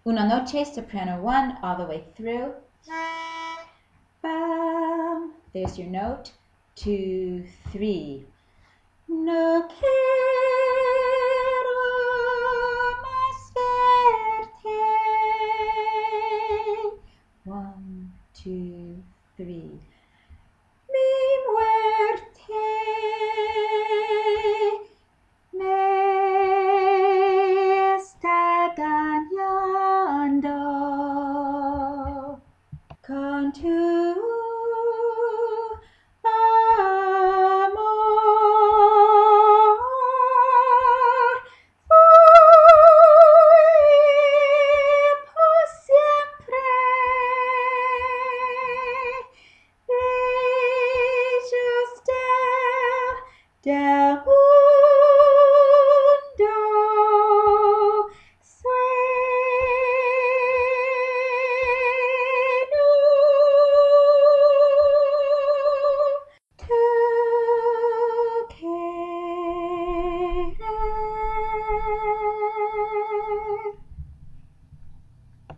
Una noche, soprano 1, all the way through. Bam. There's your note. 2, 3. No que